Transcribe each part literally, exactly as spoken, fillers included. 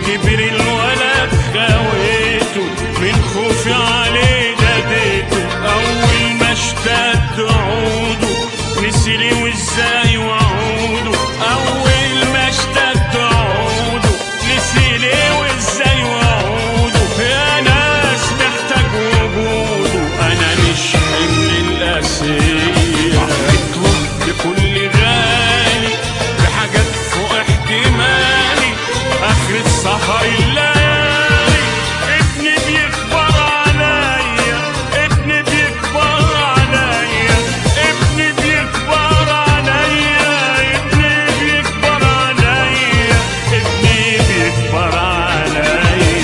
كبر الولد خويته، من خوفي عليه ناديته، أول ما اشتد عوده نسيلي وازاي وعوده، أول ما اشتد عوده نسيلي وازاي وعوده. يا ناس محتاج وجوده، أنا مش حمل الأسير، اطلب بكل غالي بحاجات فوق احتمالي، آخر السهر الليالي ابني بيكبر عليا، ابني بيكبر عليا، ابني بيكبر عليا، ابني بيكبر عليا، ابني بيكبر عليا.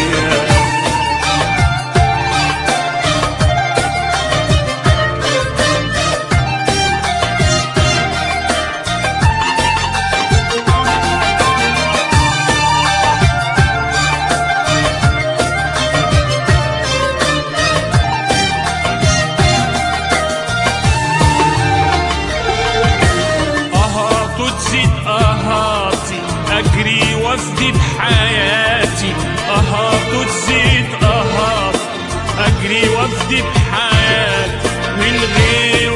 تزيد قهاتي أجري وافدي بحياتي، قهاته تزيد قهاتي أجري وافدي بحياتي، من غير